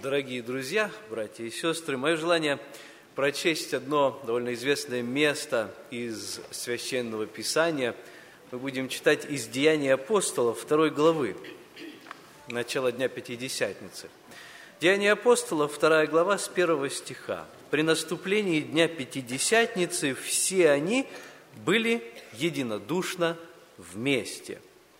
Дорогие друзья, братья и сестры, мое желание прочесть одно довольно известное место из Священного Писания. Мы будем читать из Деяний апостолов 2 главы, начало Дня Пятидесятницы. Деяния апостолов, 2 глава, с 1 стиха. «При наступлении Дня Пятидесятницы все они были единодушно вместе».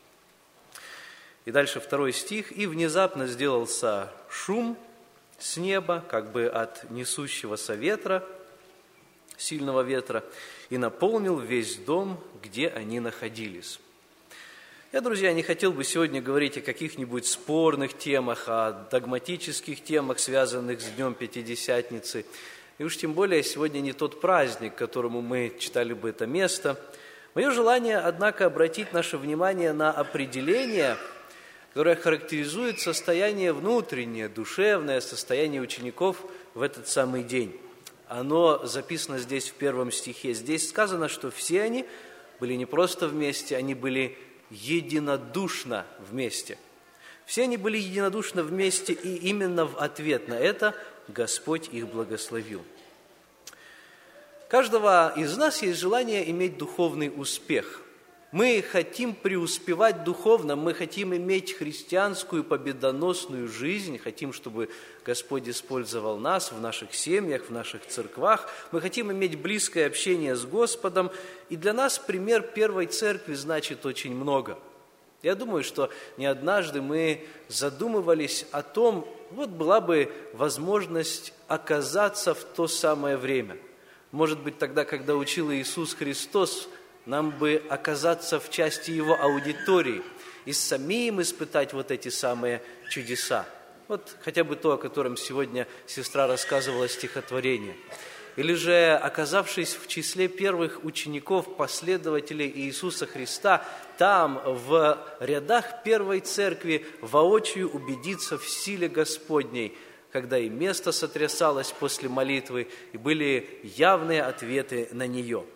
И дальше 2 стих. «И внезапно сделался шум с неба, как бы от несущегося ветра, сильного ветра, и наполнил весь дом, где они находились». Я, друзья, не хотел бы сегодня говорить о каких-нибудь спорных темах, о догматических темах, связанных с Днем Пятидесятницы. И уж тем более сегодня не тот праздник, которому мы читали бы это место. Мое желание, однако, обратить наше внимание на определение, которое характеризует состояние внутреннее, душевное состояние учеников в этот самый день. Оно записано здесь в 1 стихе. Здесь сказано, что все они были не просто вместе, они были единодушно вместе. Все они были единодушно вместе, и именно в ответ на это Господь их благословил. У каждого из нас есть желание иметь духовный успех. Мы хотим преуспевать духовно, мы хотим иметь христианскую победоносную жизнь, хотим, чтобы Господь использовал нас в наших семьях, в наших церквах. Мы хотим иметь близкое общение с Господом, и для нас пример первой церкви значит очень много. Я думаю, что не однажды мы задумывались о том, вот была бы возможность оказаться в то самое время. Может быть, тогда, когда учил Иисус Христос, нам бы оказаться в части Его аудитории и самим испытать вот эти самые чудеса. Вот хотя бы то, о котором сегодня сестра рассказывала стихотворение. Или же, оказавшись в числе первых учеников, последователей Иисуса Христа, там, в рядах первой церкви, воочию убедиться в силе Господней, когда и место сотрясалось после молитвы, и были явные ответы на нее.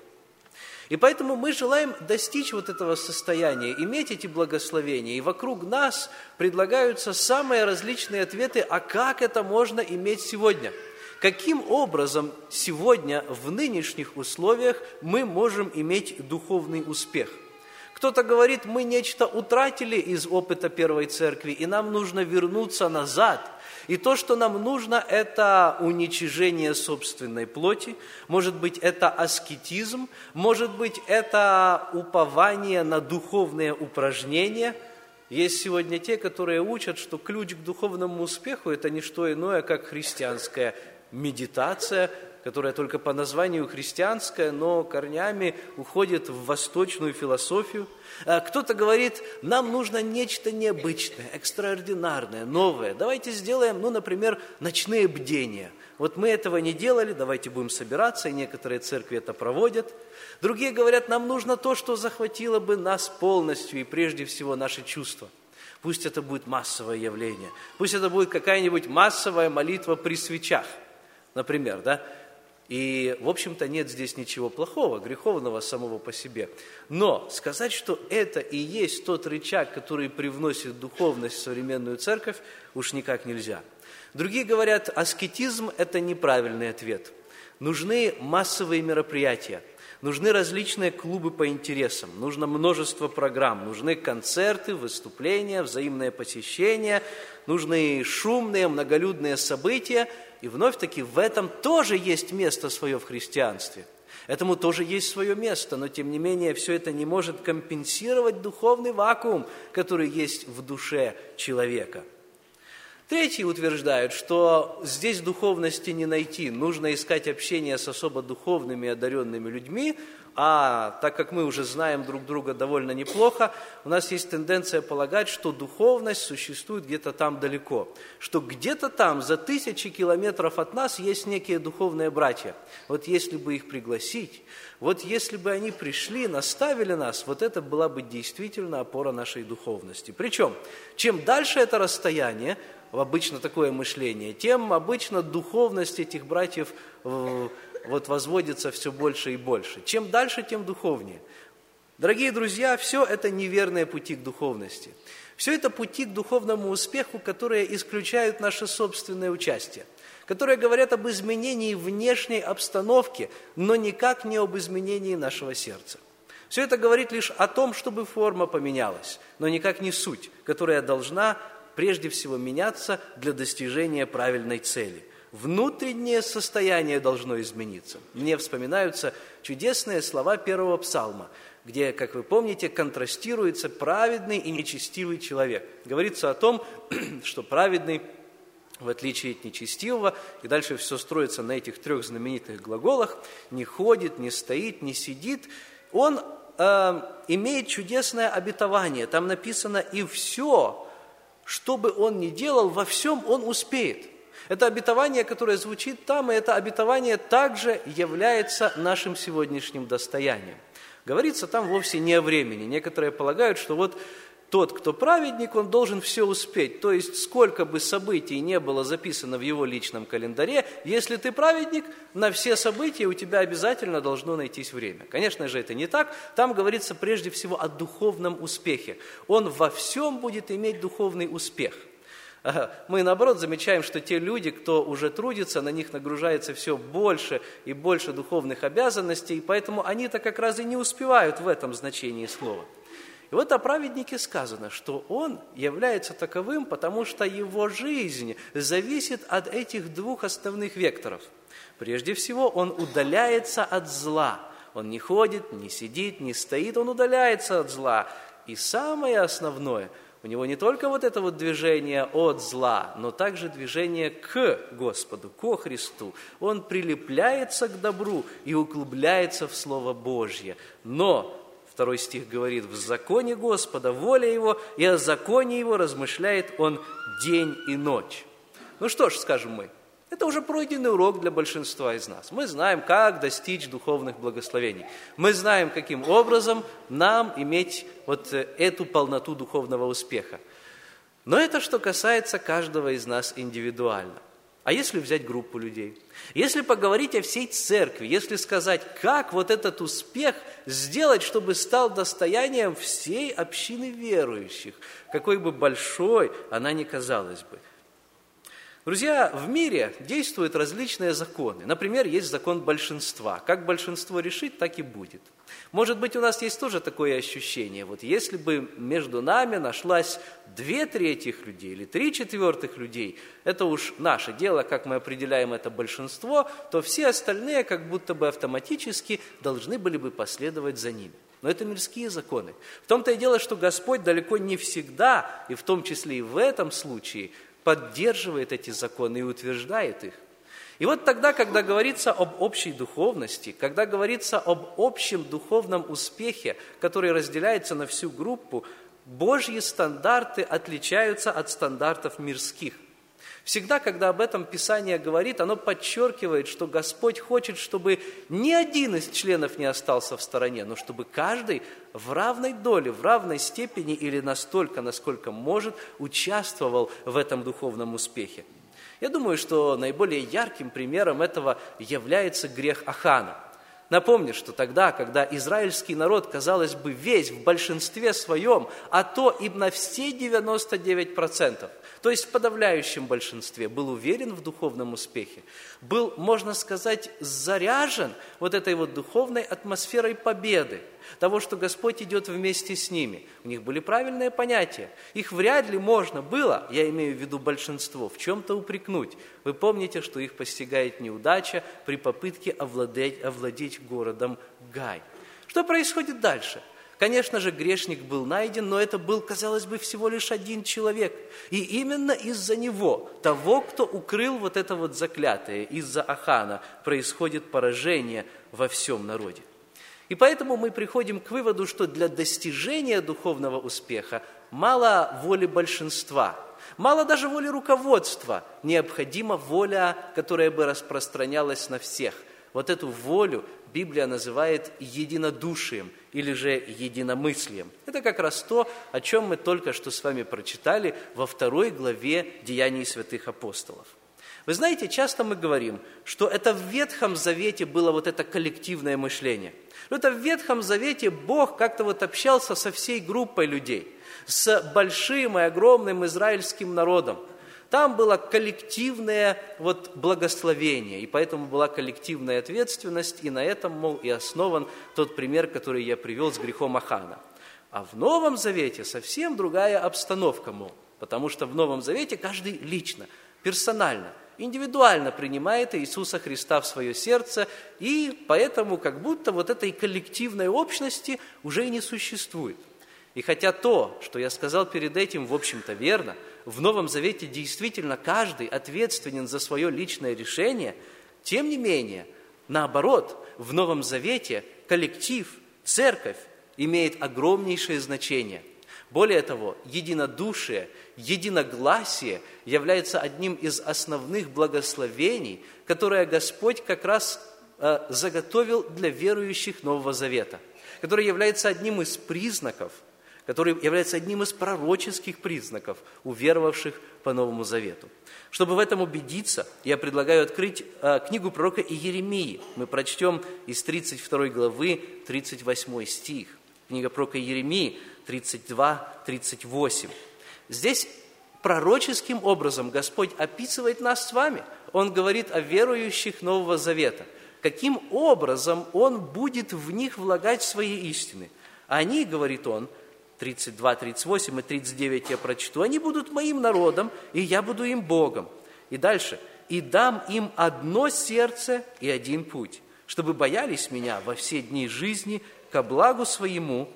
И поэтому мы желаем достичь вот этого состояния, иметь эти благословения. И вокруг нас предлагаются самые различные ответы, а как это можно иметь сегодня? Каким образом сегодня в нынешних условиях мы можем иметь духовный успех? Кто-то говорит, мы нечто утратили из опыта первой церкви, и нам нужно вернуться назад. И то, что нам нужно, это уничижение собственной плоти, может быть, это аскетизм, может быть, это упование на духовные упражнения. Есть сегодня те, которые учат, что ключ к духовному успеху – это не что иное, как христианская медитация, которая только по названию христианская, но корнями уходит в восточную философию. Кто-то говорит, нам нужно нечто необычное, экстраординарное, новое. Давайте сделаем, например, ночные бдения. Вот мы этого не делали, давайте будем собираться, и некоторые церкви это проводят. Другие говорят, нам нужно то, что захватило бы нас полностью, и прежде всего наши чувства. Пусть это будет массовое явление, пусть это будет какая-нибудь массовая молитва при свечах, например, да? И, в общем-то, нет здесь ничего плохого, греховного самого по себе. Но сказать, что это и есть тот рычаг, который привносит духовность в современную церковь, уж никак нельзя. Другие говорят, аскетизм – это неправильный ответ. Нужны массовые мероприятия, нужны различные клубы по интересам, нужно множество программ, нужны концерты, выступления, взаимное посещение, нужны шумные, многолюдные события. И вновь-таки в этом тоже есть место свое в христианстве. Этому тоже есть свое место, но тем не менее все это не может компенсировать духовный вакуум, который есть в душе человека. Третьи утверждают, что здесь духовности не найти, нужно искать общение с особо духовными и одаренными людьми, а так как мы уже знаем друг друга довольно неплохо, у нас есть тенденция полагать, что духовность существует где-то там далеко, что где-то там, за 1000 километров от нас, есть некие духовные братья. Вот если бы их пригласить, вот если бы они пришли, наставили нас, вот это была бы действительно опора нашей духовности. Причем, чем дальше это расстояние, обычно такое мышление, тем обычно духовность этих братьев возводится все больше и больше. Чем дальше, тем духовнее. Дорогие друзья, все это неверные пути к духовности. Все это пути к духовному успеху, которые исключают наше собственное участие, которые говорят об изменении внешней обстановки, но никак не об изменении нашего сердца. Все это говорит лишь о том, чтобы форма поменялась, но никак не суть, которая должна прежде всего меняться для достижения правильной цели. Внутреннее состояние должно измениться. Мне вспоминаются чудесные слова первого псалма, где, как вы помните, контрастируется праведный и нечестивый человек. Говорится о том, что праведный, в отличие от нечестивого, и дальше все строится на этих 3 знаменитых глаголах, не ходит, не стоит, не сидит, он имеет чудесное обетование. Там написано: «И все, что бы он ни делал, во всем он успеет». Это обетование, которое звучит там, и это обетование также является нашим сегодняшним достоянием. Говорится там вовсе не о времени. Некоторые полагают, что вот тот, кто праведник, он должен все успеть. То есть, сколько бы событий не было записано в его личном календаре, если ты праведник, на все события у тебя обязательно должно найтись время. Конечно же, это не так. Там говорится прежде всего о духовном успехе. Он во всем будет иметь духовный успех. Мы, наоборот, замечаем, что те люди, кто уже трудится, на них нагружается все больше и больше духовных обязанностей, и поэтому они-то как раз и не успевают в этом значении слова. И вот о праведнике сказано, что он является таковым, потому что его жизнь зависит от этих 2 основных векторов. Прежде всего, он удаляется от зла. Он не ходит, не сидит, не стоит, он удаляется от зла. И самое основное, у него не только вот это вот движение от зла, но также движение к Господу, ко Христу. Он прилепляется к добру и углубляется в Слово Божье. Но 2 стих говорит: «В законе Господа воля Его, и о законе Его размышляет Он день и ночь». Ну что ж, скажем мы, это уже пройденный урок для большинства из нас. Мы знаем, как достичь духовных благословений. Мы знаем, каким образом нам иметь вот эту полноту духовного успеха. Но это что касается каждого из нас индивидуально. А если взять группу людей? Если поговорить о всей церкви, если сказать, как вот этот успех сделать, чтобы стал достоянием всей общины верующих, какой бы большой она ни казалась бы. Друзья, в мире действуют различные законы. Например, есть закон большинства. Как большинство решит, так и будет. Может быть, у нас есть тоже такое ощущение. Вот если бы между нами нашлась 2/3 людей или 3/4 людей, это уж наше дело, как мы определяем это большинство, то все остальные как будто бы автоматически должны были бы последовать за ними. Но это мирские законы. В том-то и дело, что Господь далеко не всегда, и в том числе и в этом случае, поддерживает эти законы и утверждает их. И вот тогда, когда говорится об общей духовности, когда говорится об общем духовном успехе, который разделяется на всю группу, Божьи стандарты отличаются от стандартов мирских. Всегда, когда об этом Писание говорит, оно подчеркивает, что Господь хочет, чтобы ни один из членов не остался в стороне, но чтобы каждый в равной доле, в равной степени или настолько, насколько может, участвовал в этом духовном успехе. Я думаю, что наиболее ярким примером этого является грех Ахана. Напомню, что тогда, когда израильский народ, казалось бы, весь в большинстве своем, а то и на все 99%, то есть в подавляющем большинстве, был уверен в духовном успехе, был, можно сказать, заряжен вот этой вот духовной атмосферой победы, того, что Господь идет вместе с ними. У них были правильные понятия. Их вряд ли можно было, я имею в виду большинство, в чем-то упрекнуть. Вы помните, что их постигает неудача при попытке овладеть городом Гай. Что происходит дальше? Конечно же, грешник был найден, но это был, казалось бы, всего лишь один человек. И именно из-за него, того, кто укрыл вот это вот заклятие, из-за Ахана, происходит поражение во всем народе. И поэтому мы приходим к выводу, что для достижения духовного успеха мало воли большинства, мало даже воли руководства, необходима воля, которая бы распространялась на всех. Вот эту волю Библия называет единодушием или же единомыслием. Это как раз то, о чем мы только что с вами прочитали во 2 главе Деяний святых апостолов. Вы знаете, часто мы говорим, что это в Ветхом Завете было вот это коллективное мышление. Это в Ветхом Завете Бог как-то вот общался со всей группой людей, с большим и огромным израильским народом. Там было коллективное вот благословение, и поэтому была коллективная ответственность, и на этом, мол, и основан тот пример, который я привел с грехом Ахана. А в Новом Завете совсем другая обстановка, мол, потому что в Новом Завете каждый лично, персонально, индивидуально принимает Иисуса Христа в свое сердце, и поэтому как будто вот этой коллективной общности уже и не существует. И хотя то, что я сказал перед этим, в общем-то верно, в Новом Завете действительно каждый ответственен за свое личное решение, тем не менее, наоборот, в Новом Завете коллектив, церковь имеет огромнейшее значение. Более того, единодушие, единогласие является одним из основных благословений, которое Господь как раз заготовил для верующих Нового Завета, которое является одним из признаков, который является одним из пророческих признаков уверовавших по Новому Завету. Чтобы в этом убедиться, я предлагаю открыть книгу пророка Иеремии. Мы прочтем из 32 главы 38 стих. Книга пророка Иеремии 32-38. Здесь пророческим образом Господь описывает нас с вами. Он говорит о верующих Нового Завета. Каким образом Он будет в них влагать свои истины? Они, говорит Он, 32, 38 и 39 я прочту, они будут моим народом, и я буду им Богом. И дальше. И дам им одно сердце и один путь, чтобы боялись меня во все дни жизни ко благу своему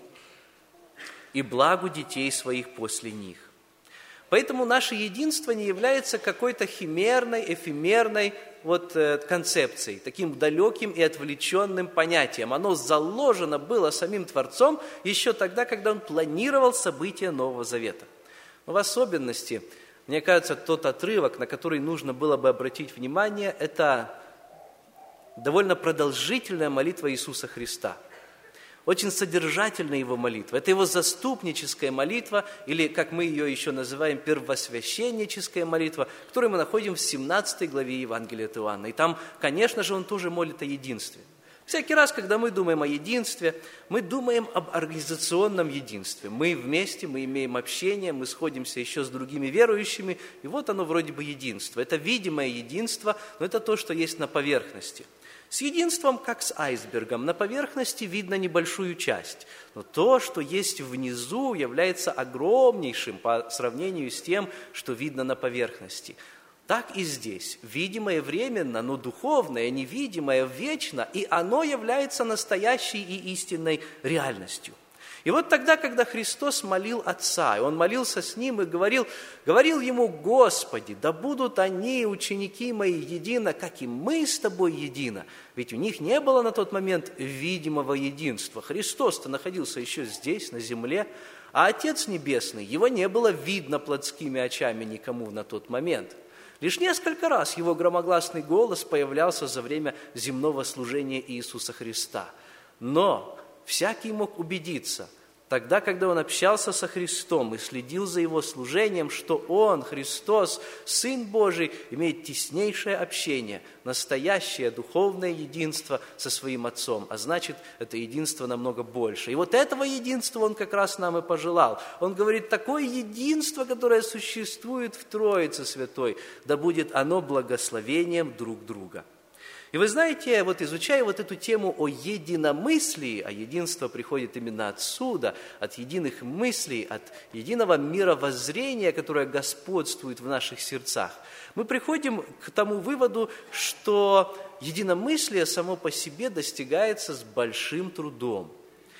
и благу детей своих после них. Поэтому наше единство не является какой-то химерной, эфемерной концепцией, таким далеким и отвлеченным понятием. Оно заложено было самим Творцом еще тогда, когда Он планировал события Нового Завета. Но в особенности, мне кажется, тот отрывок, на который нужно было бы обратить внимание, это довольно продолжительная молитва Иисуса Христа. Очень содержательная Его молитва. Это Его заступническая молитва, или, как мы ее еще называем, первосвященническая молитва, которую мы находим в 17 главе Евангелия от Иоанна. И там, конечно же, Он тоже молит о единстве. Всякий раз, когда мы думаем о единстве, мы думаем об организационном единстве. Мы вместе, мы имеем общение, мы сходимся еще с другими верующими, и вот оно вроде бы единство. Это видимое единство, но это то, что есть на поверхности. С единством, как с айсбергом, на поверхности видно небольшую часть, но то, что есть внизу, является огромнейшим по сравнению с тем, что видно на поверхности. Так и здесь. Видимое временно, но духовное, невидимое вечно, и оно является настоящей и истинной реальностью. И вот тогда, когда Христос молил Отца, и Он молился с Ним и говорил Ему: «Господи, да будут они, ученики мои, едино, как и мы с Тобой едино». Ведь у них не было на тот момент видимого единства. Христос-то находился еще здесь, на земле, а Отец Небесный, Его не было видно плотскими очами никому на тот момент. Лишь несколько раз Его громогласный голос появлялся за время земного служения Иисуса Христа. Но всякий мог убедиться, тогда, когда он общался со Христом и следил за Его служением, что Он, Христос, Сын Божий, имеет теснейшее общение, настоящее духовное единство со Своим Отцом, а значит, это единство намного больше. И вот этого единства Он как раз нам и пожелал. Он говорит: такое единство, которое существует в Троице Святой, да будет оно благословением друг друга. И вы знаете, изучая эту тему о единомыслии, а единство приходит именно отсюда, от единых мыслей, от единого мировоззрения, которое господствует в наших сердцах, мы приходим к тому выводу, что единомыслие само по себе достигается с большим трудом.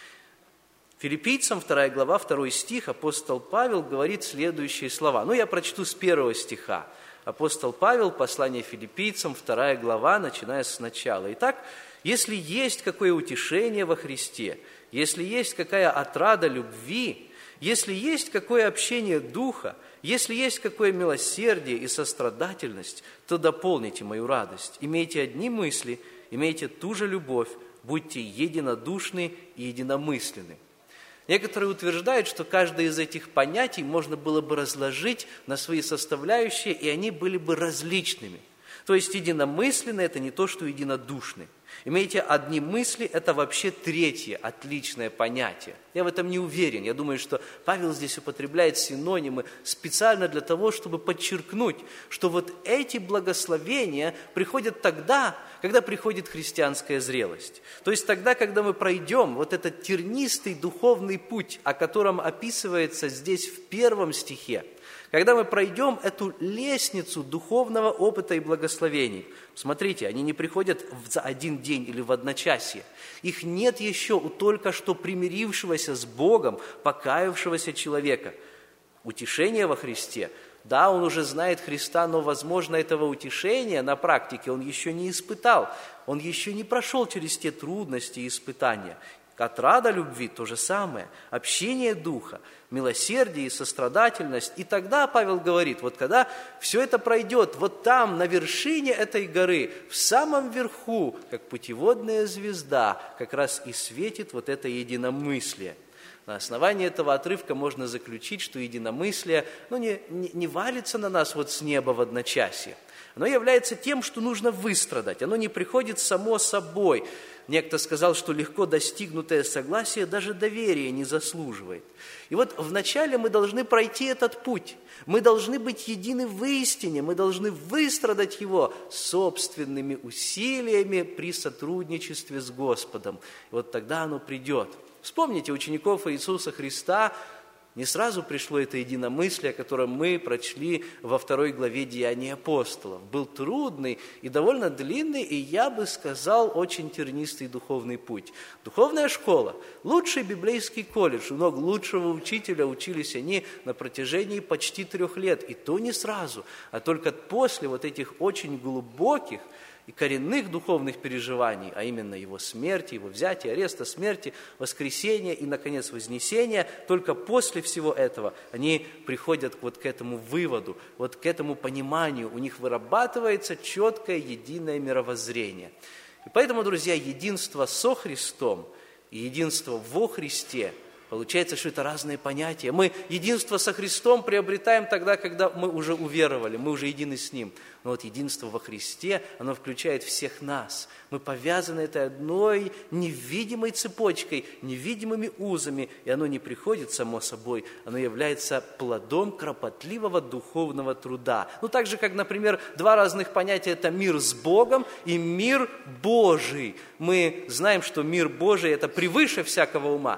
Филиппийцам 2 глава, 2 стих, апостол Павел говорит следующие слова. Я прочту с 1 стиха. Апостол Павел, послание Филиппийцам, 2 глава, начиная с начала. Итак, если есть какое утешение во Христе, если есть какая отрада любви, если есть какое общение духа, если есть какое милосердие и сострадательность, то дополните мою радость. Имейте одни мысли, имейте ту же любовь, будьте единодушны и единомысленны. Некоторые утверждают, что каждое из этих понятий можно было бы разложить на свои составляющие, и они были бы различными. То есть единомысленный – это не то, что единодушный. Имейте, одни мысли – это вообще третье отличное понятие. Я в этом не уверен. Я думаю, что Павел здесь употребляет синонимы специально для того, чтобы подчеркнуть, что вот эти благословения приходят тогда, когда приходит христианская зрелость. То есть тогда, когда мы пройдем вот этот тернистый духовный путь, о котором описывается здесь в 1 стихе, когда мы пройдем эту лестницу духовного опыта и благословений. Смотрите, они не приходят за один день или в одночасье. Их нет еще у только что примирившегося с Богом, покаявшегося человека. Утешение во Христе. Да, он уже знает Христа, но, возможно, этого утешения на практике он еще не испытал. Он еще не прошел через те трудности и испытания. Отрада любви – то же самое, общение Духа, милосердие и сострадательность. И тогда Павел говорит, вот когда все это пройдет, вот там, на вершине этой горы, в самом верху, как путеводная звезда, как раз и светит вот это единомыслие. На основании этого отрывка можно заключить, что единомыслие не валится на нас вот с неба в одночасье. Оно является тем, что нужно выстрадать, оно не приходит само собой. Некто сказал, что легко достигнутое согласие даже доверия не заслуживает. И вот вначале мы должны пройти этот путь. Мы должны быть едины в истине, мы должны выстрадать его собственными усилиями при сотрудничестве с Господом. И вот тогда оно придет. Вспомните учеников Иисуса Христа. Не сразу пришло это единомыслие, о котором мы прочли во 2 главе Деяний апостолов. Был трудный и довольно длинный, и, я бы сказал, очень тернистый духовный путь. Духовная школа, лучший библейский колледж, у ног лучшего учителя учились они на протяжении почти 3 лет. И то не сразу, а только после вот этих очень глубоких и коренных духовных переживаний, а именно его смерти, его взятия, ареста, смерти, воскресения и, наконец, вознесения, только после всего этого они приходят вот к этому выводу, вот к этому пониманию, у них вырабатывается четкое единое мировоззрение. И поэтому, друзья, единство со Христом и единство во Христе, получается, что это разные понятия. Мы единство со Христом приобретаем тогда, когда мы уже уверовали, мы уже едины с Ним. Но вот единство во Христе, оно включает всех нас. Мы повязаны этой одной невидимой цепочкой, невидимыми узами, и оно не приходит само собой, оно является плодом кропотливого духовного труда. Так же, как, например, 2 разных понятия – это мир с Богом и мир Божий. Мы знаем, что мир Божий – это превыше всякого ума.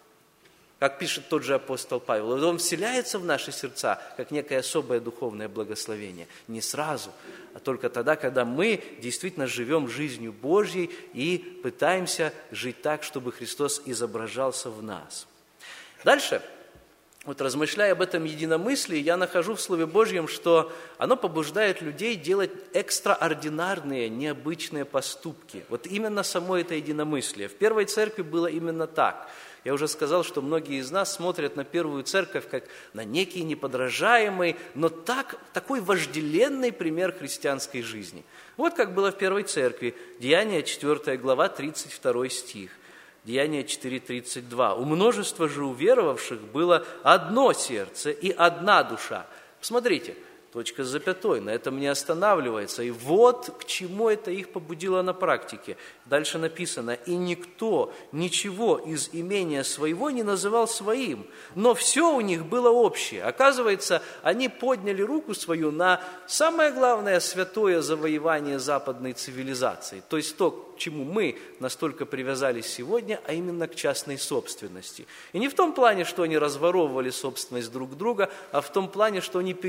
Как пишет тот же апостол Павел, он вселяется в наши сердца, как некое особое духовное благословение. Не сразу, а только тогда, когда мы действительно живем жизнью Божьей и пытаемся жить так, чтобы Христос изображался в нас. Дальше, размышляя об этом единомыслии, я нахожу в Слове Божьем, что оно побуждает людей делать экстраординарные, необычные поступки. Вот именно само это единомыслие. В первой церкви было именно так. Я уже сказал, что многие из нас смотрят на первую церковь как на некий неподражаемый, но такой вожделенный пример христианской жизни. Вот как было в первой церкви. Деяния 4 глава, 32 стих. Деяния 4:32. «У множества же уверовавших было одно сердце и одна душа». Посмотрите, точка с запятой, на этом не останавливается. И вот к чему это их побудило на практике. Дальше написано: «И никто ничего из имения своего не называл своим, но все у них было общее». Оказывается, они подняли руку свою на самое главное святое завоевание западной цивилизации, то есть то, к чему мы настолько привязались сегодня, а именно к частной собственности. И не в том плане, что они разворовывали собственность друг друга, а в том плане, что они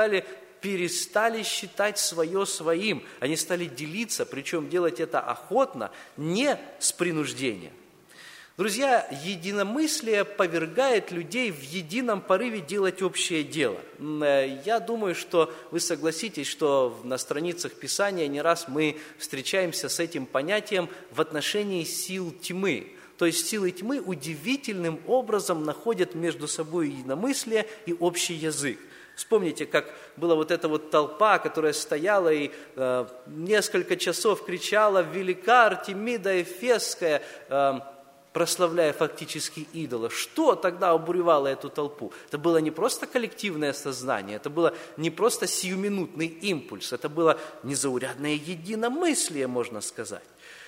перестали считать свое своим. Они стали делиться, причем делать это охотно, не с принуждением. Друзья, единомыслие повергает людей в едином порыве делать общее дело. Я думаю, что вы согласитесь, что на страницах Писания не раз мы встречаемся с этим понятием в отношении сил тьмы. То есть силы тьмы удивительным образом находят между собой единомыслие и общий язык. Вспомните, как была вот эта вот толпа, которая стояла и несколько часов кричала: «Велика Артемида Эфесская!» прославляя фактически идола. Что тогда обуревало эту толпу? Это было не просто коллективное сознание, это было не просто сиюминутный импульс, это было незаурядное единомыслие, можно сказать.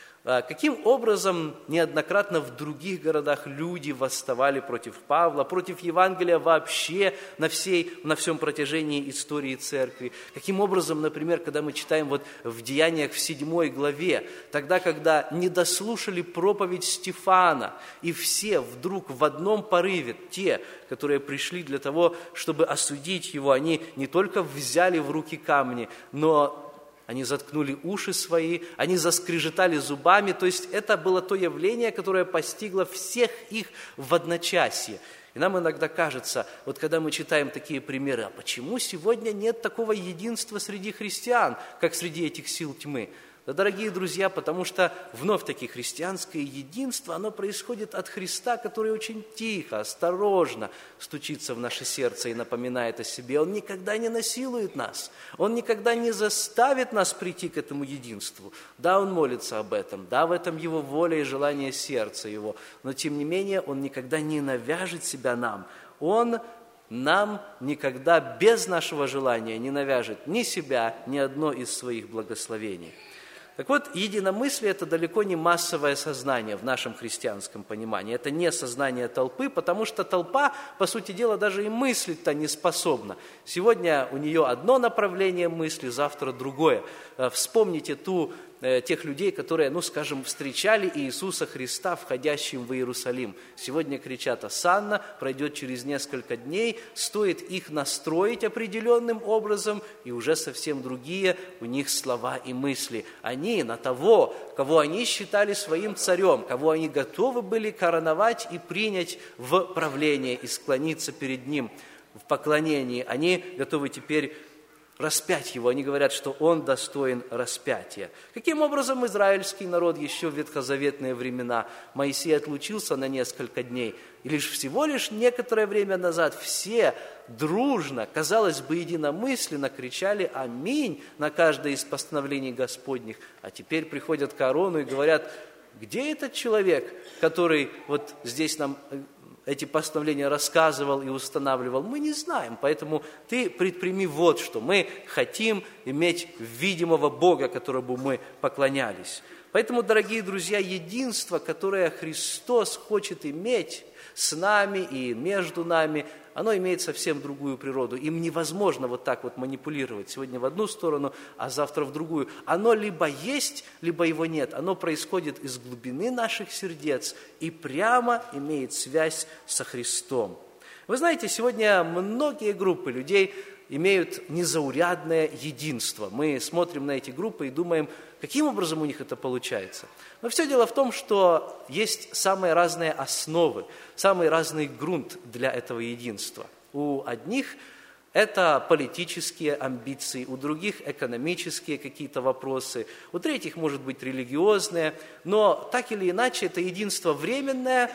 Каким образом неоднократно в других городах люди восставали против Павла, против Евангелия вообще на всем протяжении истории церкви? Каким образом, например, когда мы читаем в Деяниях в 7 главе, тогда, когда не дослушали проповедь Стефана, и все вдруг в одном порыве, те, которые пришли для того, чтобы осудить его, они не только взяли в руки камни, но они заткнули уши свои, они заскрежетали зубами. То есть это было то явление, которое постигло всех их в одночасье. И нам иногда кажется, когда мы читаем такие примеры, а почему сегодня нет такого единства среди христиан, как среди этих сил тьмы? Да, дорогие друзья, потому что вновь-таки христианское единство, оно происходит от Христа, который очень тихо, осторожно стучится в наше сердце и напоминает о себе. Он никогда не насилует нас, Он никогда не заставит нас прийти к этому единству. Да, Он молится об этом, да, в этом Его воля и желание сердца Его, но тем не менее Он никогда не навяжет себя нам. Он нам никогда без нашего желания не навяжет ни себя, ни одно из своих благословений. Так вот, единомыслие – это далеко не массовое сознание в нашем христианском понимании. Это не сознание толпы, потому что толпа, по сути дела, даже и мыслить-то не способна. Сегодня у нее одно направление мысли, завтра другое. Вспомните тех людей, которые, встречали Иисуса Христа, входящим в Иерусалим. Сегодня кричат «Осанна», пройдет через несколько дней, стоит их настроить определенным образом, и уже совсем другие у них слова и мысли. Они на того, кого они считали своим царем, кого они готовы были короновать и принять в правление и склониться перед ним в поклонении, они готовы теперь распять его. Они говорят, что он достоин распятия. Каким образом израильский народ еще в ветхозаветные времена? Моисей отлучился на несколько дней, и всего лишь некоторое время назад все дружно, казалось бы, единомысленно кричали «Аминь» на каждое из постановлений Господних. А теперь приходят к Аарону и говорят: где этот человек, который здесь нам эти постановления рассказывал и устанавливал? Мы не знаем, поэтому ты предприми что. Мы хотим иметь видимого Бога, которому мы поклонялись. Поэтому, дорогие друзья, единство, которое Христос хочет иметь с нами и между нами, оно имеет совсем другую природу. Им невозможно так манипулировать. Сегодня в одну сторону, а завтра в другую. Оно либо есть, либо его нет. Оно происходит из глубины наших сердец и прямо имеет связь со Христом. Вы знаете, сегодня многие группы людей имеют незаурядное единство. Мы смотрим на эти группы и думаем, каким образом у них это получается. Но все дело в том, что есть самые разные основы, самый разный грунт для этого единства. У одних это политические амбиции, у других экономические какие-то вопросы, у третьих, может быть, религиозные, но так или иначе это единство временное,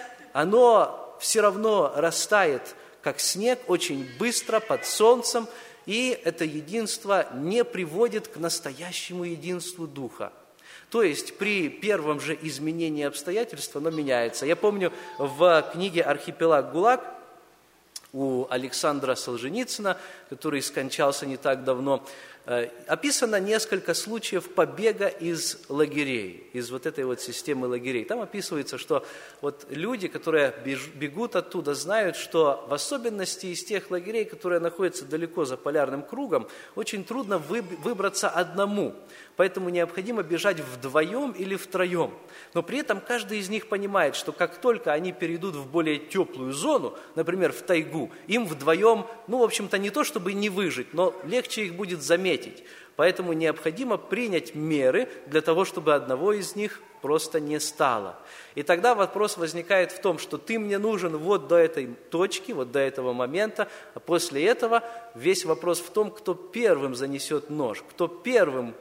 оно все равно растает, как снег, очень быстро, под солнцем, и это единство не приводит к настоящему единству Духа. То есть при первом же изменении обстоятельств оно меняется. Я помню, в книге «Архипелаг ГУЛАГ» у Александра Солженицына, который скончался не так давно, описано несколько случаев побега из лагерей, из этой системы лагерей. Там описывается, что люди, которые бегут оттуда, знают, что в особенности из тех лагерей, которые находятся далеко за полярным кругом, очень трудно выбраться одному. Поэтому необходимо бежать вдвоем или втроем. Но при этом каждый из них понимает, что как только они перейдут в более теплую зону, например, в тайгу, им вдвоем, в общем-то, не то чтобы не выжить, но легче их будет заметить. Поэтому необходимо принять меры для того, чтобы одного из них просто не стало. И тогда вопрос возникает в том, что ты мне нужен до этой точки, до этого момента, а после этого весь вопрос в том, кто первым занесет нож, кто первым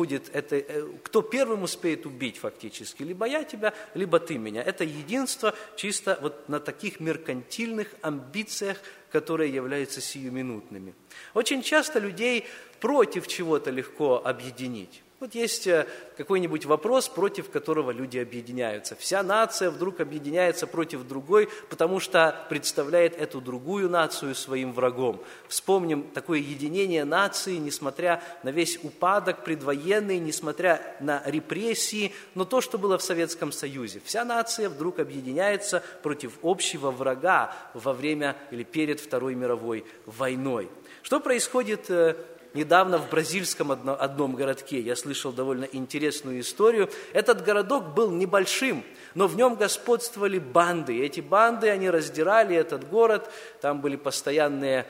успеет убить фактически. Либо я тебя, либо ты меня. Это единство чисто на таких меркантильных амбициях, которые являются сиюминутными. Очень часто людей против чего-то легко объединить. Вот есть какой-нибудь вопрос, против которого люди объединяются. Вся нация вдруг объединяется против другой, потому что представляет эту другую нацию своим врагом. Вспомним такое единение нации, несмотря на весь упадок предвоенный, несмотря на репрессии, но то, что было в Советском Союзе. Вся нация вдруг объединяется против общего врага во время или перед Второй мировой войной. Что происходит недавно в бразильском одном городке? Я слышал довольно интересную историю. Этот городок был небольшим, но в нем господствовали банды. И эти банды, они раздирали этот город, там были постоянные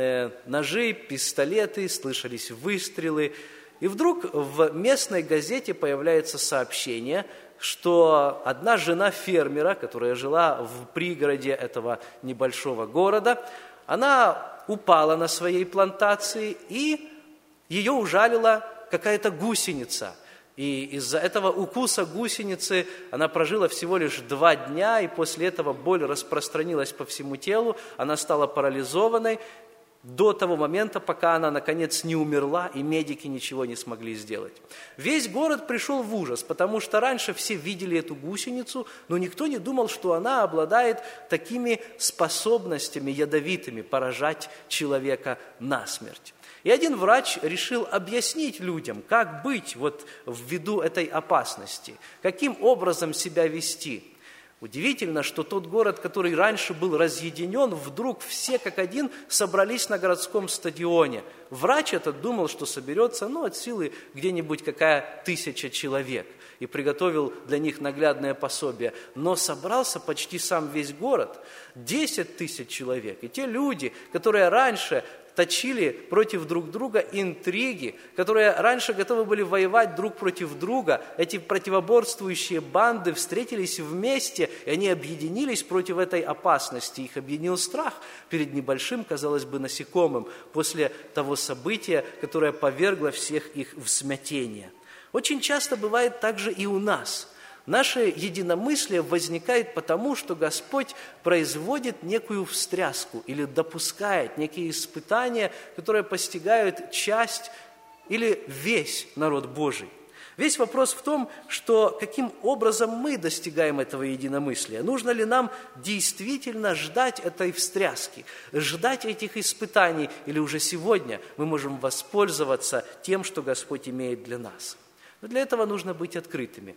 ножи, пистолеты, слышались выстрелы. И вдруг в местной газете появляется сообщение, что одна жена фермера, которая жила в пригороде этого небольшого города, она упала на своей плантации, и ее ужалила какая-то гусеница. И из-за этого укуса гусеницы она прожила всего лишь 2 дня, и после этого боль распространилась по всему телу, она стала парализованной до того момента, пока она, наконец, не умерла, и медики ничего не смогли сделать. Весь город пришел в ужас, потому что раньше все видели эту гусеницу, но никто не думал, что она обладает такими способностями ядовитыми поражать человека насмерть. И один врач решил объяснить людям, как быть вот ввиду этой опасности, каким образом себя вести. Удивительно, что тот город, который раньше был разъединен, вдруг все как один собрались на городском стадионе. Врач этот думал, что соберется, от силы где-нибудь какая 1000 человек, и приготовил для них наглядное пособие. Но собрался почти сам весь город, 10 000 человек. И те люди, которые раньше точили против друг друга интриги, которые раньше готовы были воевать друг против друга, эти противоборствующие банды встретились вместе, и они объединились против этой опасности. Их объединил страх перед небольшим, казалось бы, насекомым после того события, которое повергло всех их в смятение. Очень часто бывает также и у нас. Наше единомыслие возникает потому, что Господь производит некую встряску или допускает некие испытания, которые постигают часть или весь народ Божий. Весь вопрос в том, что каким образом мы достигаем этого единомыслия. Нужно ли нам действительно ждать этой встряски, ждать этих испытаний, или уже сегодня мы можем воспользоваться тем, что Господь имеет для нас. Но для этого нужно быть открытыми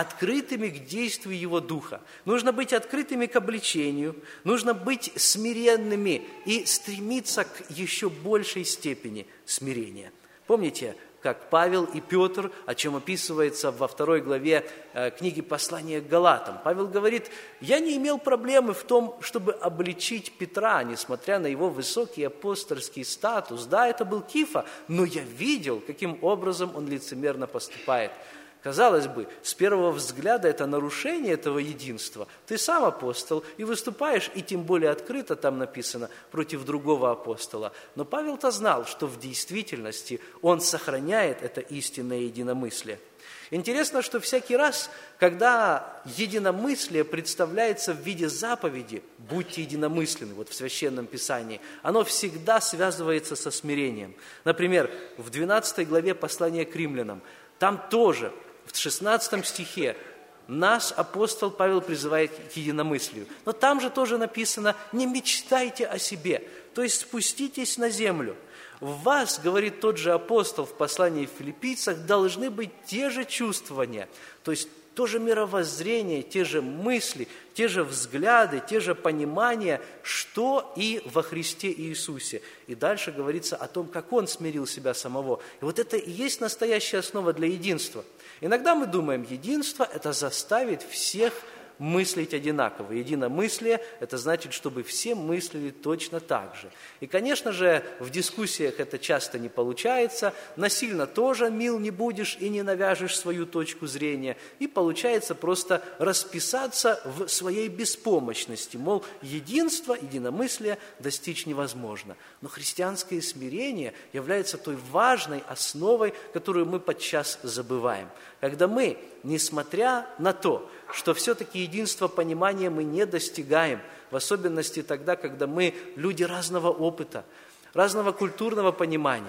к действию Его Духа. Нужно быть открытыми к обличению, нужно быть смиренными и стремиться к еще большей степени смирения. Помните, как Павел и Петр, о чем описывается во 2 главе книги «Послания к Галатам». Павел говорит: «Я не имел проблемы в том, чтобы обличить Петра, несмотря на его высокий апостольский статус. Да, это был Кифа, но я видел, каким образом он лицемерно поступает». Казалось бы, с первого взгляда это нарушение этого единства. Ты сам апостол и выступаешь, и тем более открыто там написано, против другого апостола. Но Павел-то знал, что в действительности он сохраняет это истинное единомыслие. Интересно, что всякий раз, когда единомыслие представляется в виде заповеди, будьте единомысленны, в Священном Писании, оно всегда связывается со смирением. Например, в 12 главе послания к римлянам, там тоже, в 16 стихе, нас апостол Павел призывает к единомыслию. Но там же тоже написано: «Не мечтайте о себе», то есть спуститесь на землю. В вас, говорит тот же апостол в послании к Филиппийцам, должны быть те же чувствования, то есть то же мировоззрение, те же мысли, те же взгляды, те же понимания, что и во Христе Иисусе. И дальше говорится о том, как Он смирил себя самого. И вот это и есть настоящая основа для единства. Иногда мы думаем, единство – это заставить всех мыслить одинаково. Единомыслие – это значит, чтобы все мыслили точно так же. И, конечно же, в дискуссиях это часто не получается. Насильно тоже мил не будешь и не навяжешь свою точку зрения. И получается просто расписаться в своей беспомощности. Мол, единство, единомыслие достичь невозможно. Но христианское смирение является той важной основой, которую мы подчас забываем. Когда мы, несмотря на то, что все-таки единство понимания мы не достигаем, в особенности тогда, когда мы люди разного опыта, разного культурного понимания,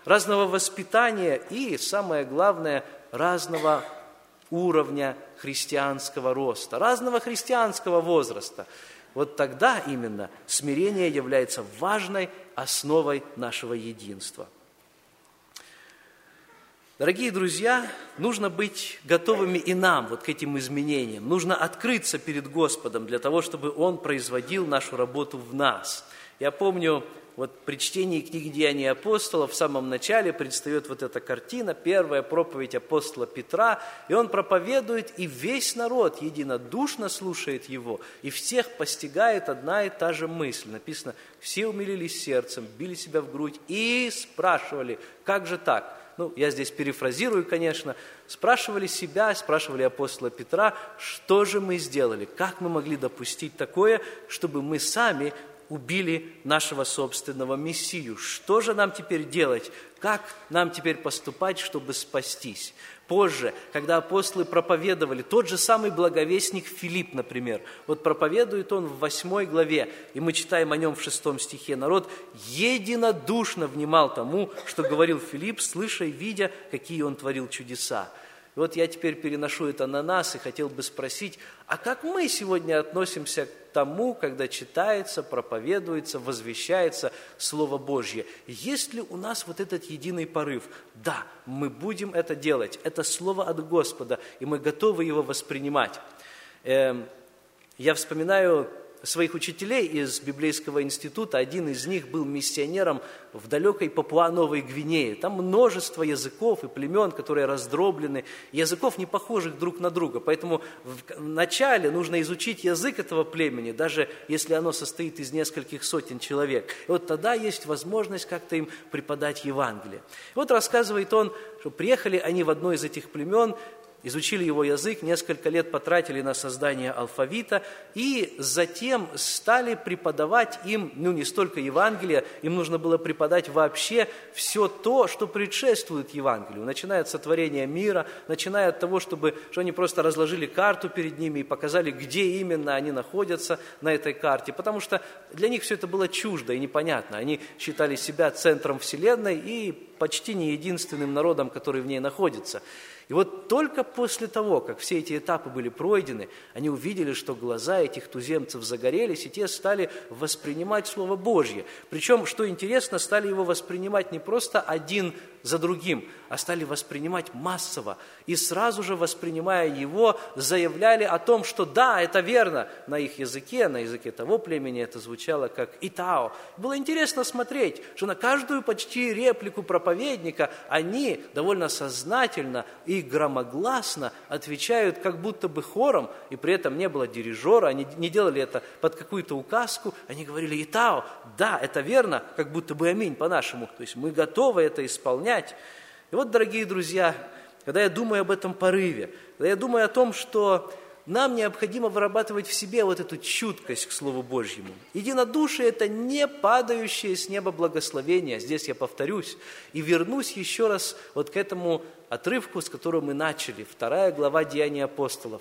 разного воспитания и, самое главное, разного уровня христианского роста, разного христианского возраста. Вот тогда именно смирение является важной основой нашего единства. Дорогие друзья, нужно быть готовыми и нам вот к этим изменениям. Нужно открыться перед Господом для того, чтобы Он производил нашу работу в нас. Я помню, вот при чтении книги «Деяний апостолов» в самом начале предстает вот эта картина, первая проповедь апостола Петра, и он проповедует, и весь народ единодушно слушает его, и всех постигает одна и та же мысль. Написано, все умилились сердцем, били себя в грудь и спрашивали, как же так? Я здесь перефразирую, конечно, спрашивали себя, спрашивали апостола Петра, что же мы сделали, как мы могли допустить такое, чтобы мы сами убили нашего собственного Мессию. Что же нам теперь делать? Как нам теперь поступать, чтобы спастись? Позже, когда апостолы проповедовали, тот же самый благовестник Филипп, например, вот проповедует он в 8 главе, и мы читаем о нем в 6 стихе. Народ единодушно внимал тому, что говорил Филипп, слыша и видя, какие он творил чудеса. И вот я теперь переношу это на нас и хотел бы спросить, а как мы сегодня относимся к тому, когда читается, проповедуется, возвещается Слово Божье? Есть ли у нас вот этот единый порыв? Да, мы будем это делать. Это Слово от Господа, и мы готовы его воспринимать. Я вспоминаю своих учителей из библейского института. Один из них был миссионером в далекой Папуа-Новой Гвинее. Там множество языков и племен, которые раздроблены, языков не похожих друг на друга. Поэтому вначале нужно изучить язык этого племени, даже если оно состоит из нескольких сотен человек. И вот тогда есть возможность как-то им преподать Евангелие. И вот рассказывает он, что приехали они в одно из этих племен, изучили его язык, несколько лет потратили на создание алфавита и затем стали преподавать им, не столько Евангелие, им нужно было преподать вообще все то, что предшествует Евангелию, начиная от сотворения мира, начиная от того, что они просто разложили карту перед ними и показали, где именно они находятся на этой карте, потому что для них все это было чуждо и непонятно. Они считали себя центром Вселенной и почти не единственным народом, который в ней находится. И вот только после того, как все эти этапы были пройдены, они увидели, что глаза этих туземцев загорелись, и те стали воспринимать Слово Божье. Причем, что интересно, стали его воспринимать не просто один за другим, а стали воспринимать массово. И сразу же, воспринимая его, заявляли о том, что да, это верно. На их языке, на языке того племени это звучало как «итао». Было интересно смотреть, что на каждую почти реплику проповедника они довольно сознательно и громогласно отвечают как будто бы хором, и при этом не было дирижера, они не делали это под какую-то указку, они говорили «итао», да, это верно, как будто бы аминь по-нашему, то есть мы готовы это исполнять. И вот, дорогие друзья, когда я думаю об этом порыве, когда я думаю о том, что нам необходимо вырабатывать в себе вот эту чуткость к Слову Божьему. Единодушие – это не падающее с неба благословение. Здесь я повторюсь и вернусь еще раз вот к этому отрывку, с которого мы начали, 2 глава Деяний апостолов.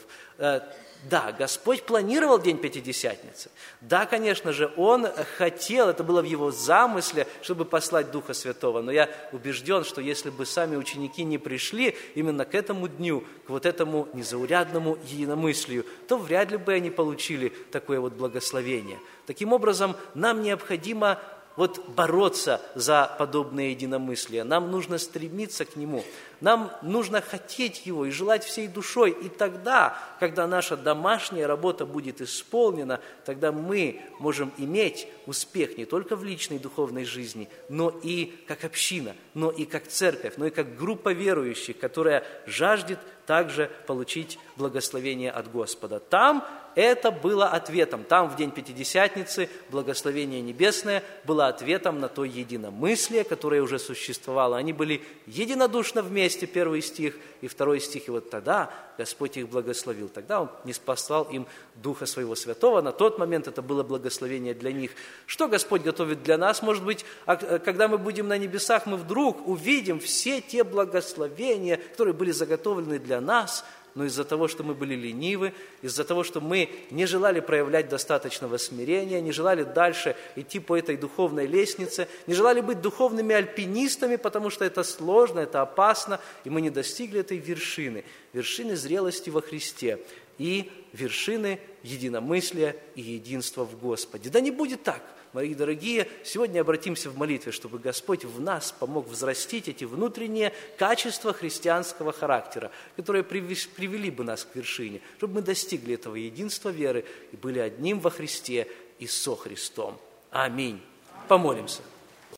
Да, Господь планировал день Пятидесятницы. Да, конечно же, Он хотел, это было в Его замысле, чтобы послать Духа Святого. Но я убежден, что если бы сами ученики не пришли именно к этому дню, к вот этому незаурядному единомыслию, то вряд ли бы они получили такое вот благословение. Таким образом, нам необходимо бороться за подобное единомыслие. Нам нужно стремиться к нему. Нам нужно хотеть его и желать всей душой. И тогда, когда наша домашняя работа будет исполнена, тогда мы можем иметь успех не только в личной духовной жизни, но и как община, но и как церковь, но и как группа верующих, которая жаждет также получить благословение от Господа. Там это было ответом. Там в день Пятидесятницы благословение небесное было ответом на то единомыслие, которое уже существовало. Они были единодушно вместе, 1 стих и 2 стих. И вот тогда Господь их благословил. Тогда Он ниспослал им Духа Своего Святого. На тот момент это было благословение для них. Что Господь готовит для нас? Может быть, когда мы будем на небесах, мы вдруг увидим все те благословения, которые были заготовлены для нас. но из-за того, что мы были ленивы, из-за того, что мы не желали проявлять достаточного смирения, не желали дальше идти по этой духовной лестнице, не желали быть духовными альпинистами, потому что это сложно, это опасно, и мы не достигли этой вершины зрелости во Христе и вершины единомыслия и единства в Господе. Да не будет так, мои дорогие, сегодня обратимся в молитве, чтобы Господь в нас помог взрастить эти внутренние качества христианского характера, которые привели бы нас к вершине, чтобы мы достигли этого единства веры и были одним во Христе и со Христом. Аминь. Помолимся.